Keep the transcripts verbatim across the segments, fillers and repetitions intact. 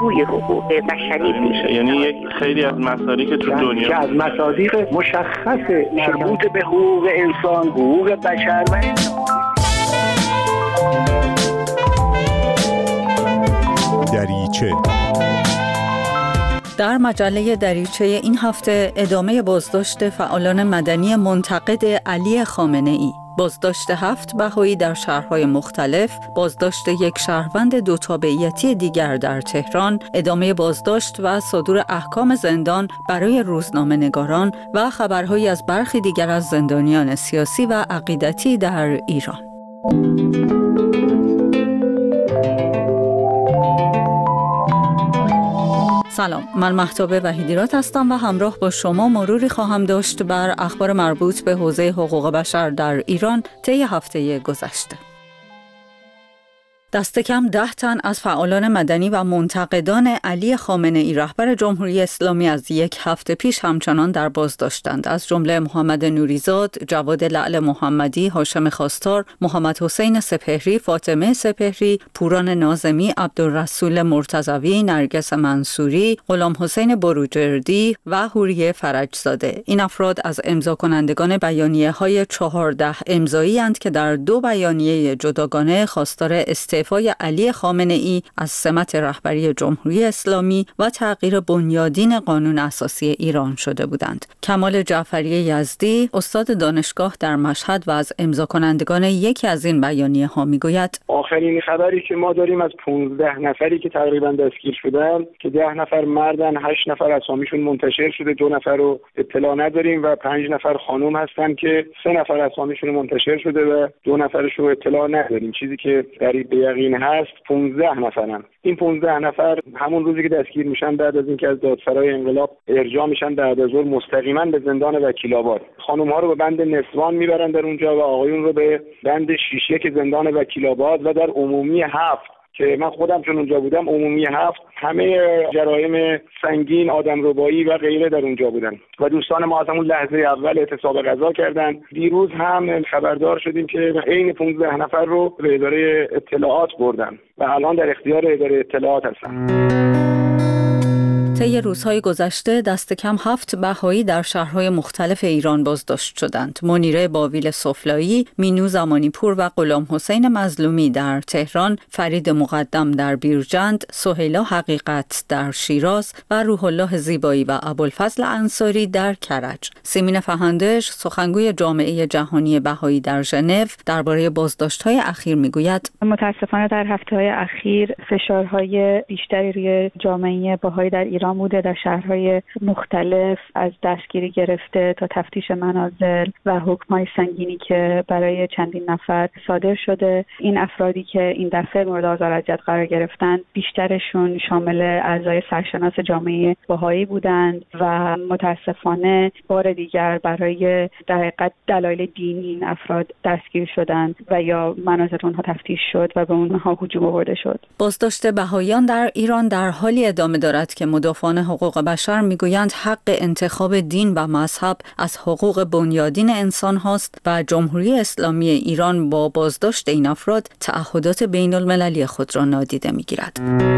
روی حقوق بشری میشه. یعنی یک خیلی از مصادیق که تو دنیا که از مصادیق مشخص مربوط به حقوق انسان، حقوق بشر و دریچه. در مجله دریچه این هفته ادامه بازداشت فعالان مدنی منتقد علی خامنه‌ای. بازداشت هفت بهایی در شهرهای مختلف، بازداشت یک شهروند دو تابعیتی دیگر در تهران، ادامه بازداشت و صدور احکام زندان برای روزنامه‌نگاران و خبرهایی از برخی دیگر از زندانیان سیاسی و عقیدتی در ایران. سلام، من مهتاب وحیدیرات هستم و همراه با شما مروری خواهم داشت بر اخبار مربوط به حوزه حقوق بشر در ایران طی هفته گذشته. دست کم ده تن از فعالان مدنی و منتقدان علی خامنه‌ای رهبر جمهوری اسلامی از یک هفته پیش همچنان در بازداشتند، از جمله محمد نوریزاد، جواد لعل محمدی، هاشم خواستار، محمد حسین سپهری، فاطمه سپهری، پوران ناظمی، عبدالرسول مرتضوی، نرگس منصوری، غلام حسین بروجردی و حوریه فرجزاده. این افراد از امضا کنندگان بیانیه‌های چهارده امضایی اند که در دو بیانیه جداگانه خواستار استعفای استعفای علی خامنه‌ای از سمت رهبری جمهوری اسلامی و تغییر بنیادین قانون اساسی ایران شده بودند. کمال جعفری یزدی، استاد دانشگاه در مشهد و از امضا کنندگان یکی از این بیانیه ها میگوید: آخرین خبری که ما داریم از پانزده نفری که تقریبا دستگیر شدن که ده نفر مردن، هشت نفر اسامیشون منتشر شده، دو نفر رو اطلاع نداریم و پنج نفر خانم هستن که سه نفر اسامیشون منتشر شده و دو نفرش رو اطلاع نداریم. چیزی که قریب به یقین هست پانزده نفرن. این پانزده نفر همون روزی که دستگیر میشن بعد از اینکه از دادسرای انقلاب ارجاع میشن بعد از ظهر مستقیما به زندان وکیل‌آباد. خانم‌ها رو به بند نسوان میبرن در اونجا و آقایون رو به بند شیشه که زندان وکیل‌آباد و در عمومی هفت که من خودم چون اونجا بودم عمومی هفت همه جرایم سنگین، آدمربایی و غیره در اونجا بودن و دوستان ما از همون لحظه اول اعتصاب غذا کردن. دیروز هم خبردار شدیم که عین پانزده نفر رو به اداره اطلاعات بردن و الان در اختیار اداره اطلاعات هستن. طی روزهای گذشته دست کم هفت بهایی در شهرهای مختلف ایران بازداشت شدند. منیره باویل سفلایی، مینو زمانیپور و غلام حسین مظلومی در تهران، فرید مقدم در بیرجند، سهیلا حقیقت در شیراز و روح الله زیبایی و ابوالفضل انصاری در کرج. سیمین فهندش، سخنگوی جامعه جهانی بهایی در ژنو، درباره بازداشت‌های اخیر میگوید: متاسفانه در هفته‌های اخیر فشارهای بیشتری روی جامعه بهایی در ایران بوده، در شهرهای مختلف، از دستگیری گرفته تا تفتیش منازل و حکم‌های سنگینی که برای چندین نفر صادر شده. این افرادی که این دفعه مورد آزار و اذیت قرار گرفتن بیشترشون شامل اعضای سرشناس جامعه بهایی بودند و متاسفانه بار دیگر برای در حقیقت دلایل دینی این افراد دستگیر شدند و یا منازل اونها تفتیش شد و به اونها هجوم آورده شد. بازداشت بهاییان در ایران در حالی ادامه دارد که مدافعان حقوق بشر میگویند حق انتخاب دین و مذهب از حقوق بنیادین انسان هاست و جمهوری اسلامی ایران با بازداشت این افراد تعهدات بین المللی خود را نادیده میگیرد.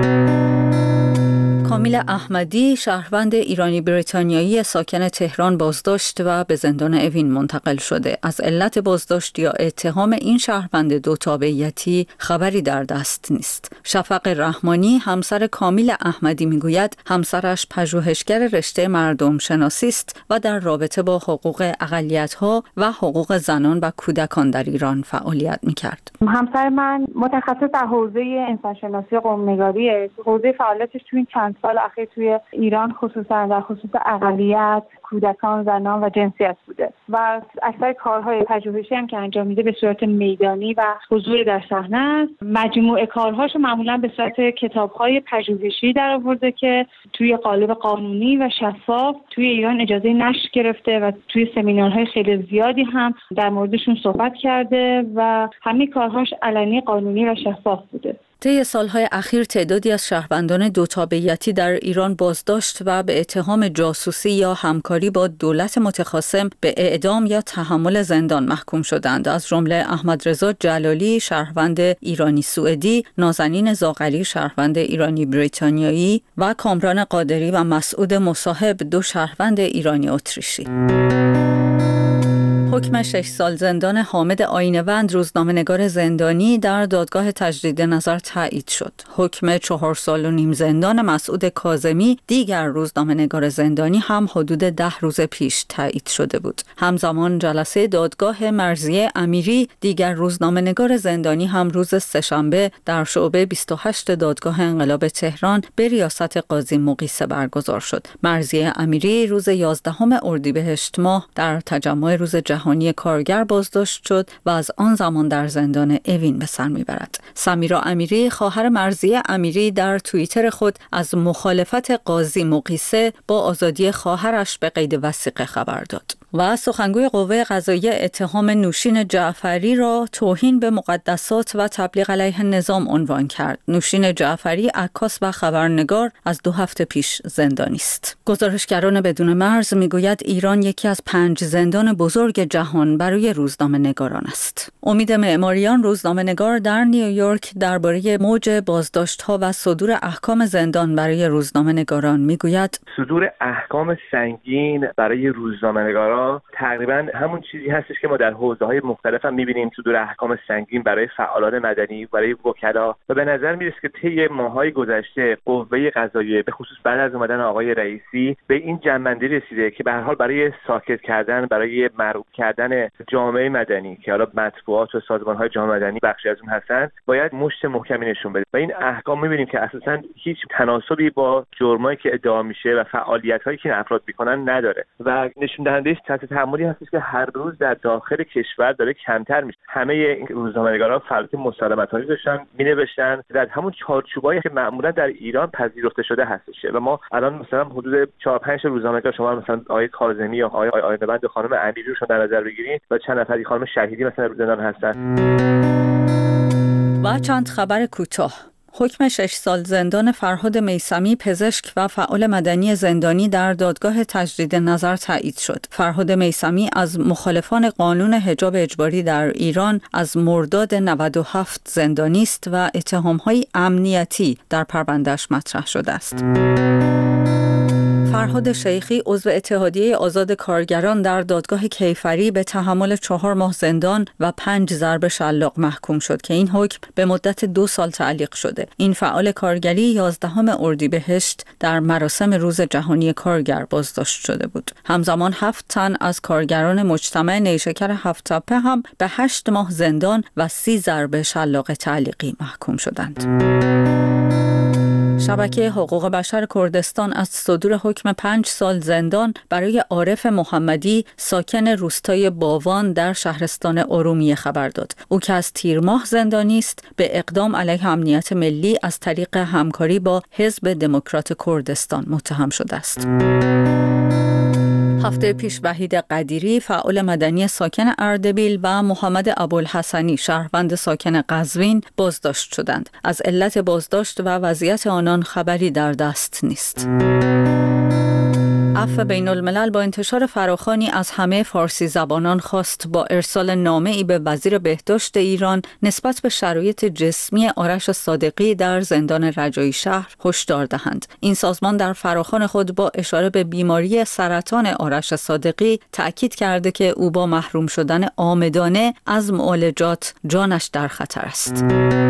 کامیل احمدی، شهروند ایرانی بریتانیایی ساکن تهران بازداشت و به زندان اوین منتقل شده. از علت بازداشت یا اتهام این شهروند دو تابعیتی خبری در دست نیست. شفق رحمانی، همسر کامیل احمدی میگوید همسرش پژوهشگر رشته مردم شناسی است و در رابطه با حقوق اقلیت‌ها و حقوق زنان و کودکان در ایران فعالیت میکرد. همسر من متخصص در حوزه انسانشناسی قوم‌نگاری است. حوزه فعالیتش توی این چند سال اخیر توی ایران خصوصا در خصوص اقلیت، کودکان، زنان و جنسیت بوده و اکثر کارهای پژوهشی هم که انجام میده به صورت میدانی و حضور در صحنه است. مجموعه کارهاشو معمولا به صورت کتاب‌های پژوهشی درآورده که توی قالب قانونی و شفاف توی ایران اجازه نشر گرفته و توی سمینارهای خیلی زیادی هم در موردشون صحبت کرده و همه کارهاش علنی، قانونی و شفاف بوده. طی سالهای اخیر تعدادی از شهروندان دو تابعیتی در ایران بازداشت و به اتهام جاسوسی یا همکاری با دولت متخاصم به اعدام یا تحمل زندان محکوم شدند. از جمله احمد رضا جلالی شهروند ایرانی سوئدی، نازنین زاغری شهروند ایرانی بریتانیایی و کامران قادری و مسعود مصاحب دو شهروند ایرانی اتریشی. حکم شش سال زندان حامد آینه‌وند روزنامه‌نگار زندانی در دادگاه تجدید نظر تایید شد. حکم چهار سال و نیم زندان مسعود کاظمی دیگر روزنامه‌نگار زندانی هم حدود ده روز پیش تایید شده بود. همزمان جلسه دادگاه مرضیه امیری دیگر روزنامه‌نگار زندانی هم روز سه‌شنبه در شعبه بیست و هشت دادگاه انقلاب تهران به ریاست قاضی مقیسه برگزار شد. مرضیه امیری روز یازدهم اردیبهشت ماه در تجمع روز جهانی کارگر بازداشت شد و از آن زمان در زندان اوین به سر میبرد. سمیرا امیری خواهر مرضیه امیری در توییتر خود از مخالفت قاضی مقیسه با آزادی خواهرش به قید وثیقه خبر داد. و سخنگوی قوه قضاییه اتهام نوشین جعفری را توهین به مقدسات و تبلیغ علیه نظام عنوان کرد. نوشین جعفری عکاس و خبرنگار از دو هفته پیش زندانی است. گزارشگران بدون مرز میگوید ایران یکی از پنج زندان بزرگ جهان برای روزنامه‌نگاران است. امید معماریان روزنامه‌نگار در نیویورک درباره موج بازداشت‌ها و صدور احکام زندان برای روزنامه‌نگاران میگوید صدور احکام سنگین برای روزنامه‌نگاران تقریبا همون چیزی هستش که ما در حوزه‌های مختلف هم می‌بینیم، صدور احکام سنگین برای فعالان مدنی، برای وکلا، و به نظر میرسه که طی ماه‌های گذشته قوه قضاییه به خصوص بعد از اومدن آقای رئیسی به این جنبندی رسیده که به هر حال برای ساکت کردن، برای مرعوب کردن جامعه مدنی که حالا مطبوعات و سازمان‌های جامعه مدنی بخشی از اون هستن باید مشت محکمی نشون بده و این احکام می‌بینیم که اساساً هیچ تناسبی با جرمایی که ادعا میشه و فعالیت‌هایی که افراد می‌کنن نداره و نشون دهنده سطح تحملی هستش که هر روز در داخل کشور داره کمتر میشه. همه این روزنامه‌نگاران فعالیت مسالمت‌آمیز داشتن، می‌نوشتن در همون چارچوبایی که معمولا در ایران پذیرفته شده هستش و ما الان مثلا حدود چهار پنج روزنامه‌نگار شما مثلا آقای کاظمی یا آقای آینه‌وند و خانم امیری رو در نظر بگیرید و چند نفری خانم شهیدی مثلا رو زندان هستن. و چند خبر کوتاه. حکم شش سال زندان فرهاد میثمی پزشک و فعال مدنی زندانی در دادگاه تجدید نظر تایید شد. فرهاد میثمی از مخالفان قانون حجاب اجباری در ایران از مرداد نود و هفت زندانی است و اتهام‌های امنیتی در پرونده‌اش مطرح شده است. فرهاد شیخی عضو اتحادیه آزاد کارگران در دادگاه کیفری به تحمل چهار ماه زندان و پنج ضرب شلاق محکوم شد که این حکم به مدت دو سال تعلیق شده. این فعال کارگری یازدهم اردیبهشت در مراسم روز جهانی کارگر بازداشت شده بود. همزمان هفت تن از کارگران مجتمع نیشکر هفت تپه هم به هشت ماه زندان و سی ضرب شلاق تعلیقی محکوم شدند. شبکه حقوق بشر کردستان از صدور حکم پنج سال زندان برای عارف محمدی ساکن روستای باوان در شهرستان ارومیه خبر داد. او که از تیر ماه زندانی است به اقدام علیه امنیت ملی از طریق همکاری با حزب دموکرات کردستان متهم شده است. هفته پیش وحید قدیری فعال مدنی ساکن اردبیل و محمد ابوالحسنی شهروند ساکن قزوین بازداشت شدند. از علت بازداشت و وضعیت آنان خبری در دست نیست. عفو بین الملل با انتشار فراخوانی از همه فارسی زبانان خواست با ارسال نامه‌ای به وزیر بهداشت ایران نسبت به شرایط جسمی آرش صادقی در زندان رجایی شهر هشدار دهند. این سازمان در فراخوان خود با اشاره به بیماری سرطان آرش صادقی تأکید کرده که او با محروم شدن عامدانه از معالجات جانش در خطر است.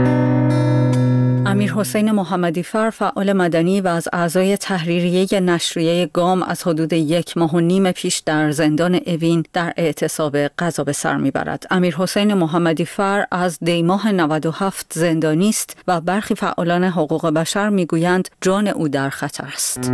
امیر حسین محمدی فر فعال مدنی و از اعضای تحریریه نشریه گام از حدود یک ماه و نیم پیش در زندان اوین در اعتصاب قضا به سر میبرد. امیر حسین محمدی فر از دیماه نود و هفت زندانی است و برخی فعالان حقوق بشر میگویند جان او در خطر است.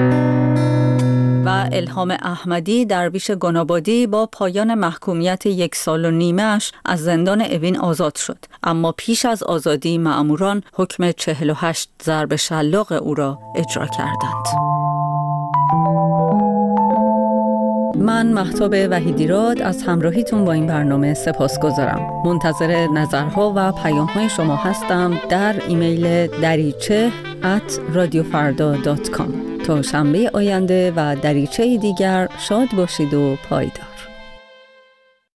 و الهام احمدی درویش گنابادی با پایان محکومیت یک سال و نیمه‌اش از زندان اوین آزاد شد، اما پیش از آزادی مأموران حکم چهل و هشت ضرب شلاق او را اجرا کردند. من مهتاب وحیدیراد از همراهیتون با این برنامه سپاسگزارم. منتظر نظرها و پیام‌های شما هستم در ایمیل دریچه ات رادیو فردا دات کام. تا شنبه آینده و دریچه دیگر شاد باشید و پایدار.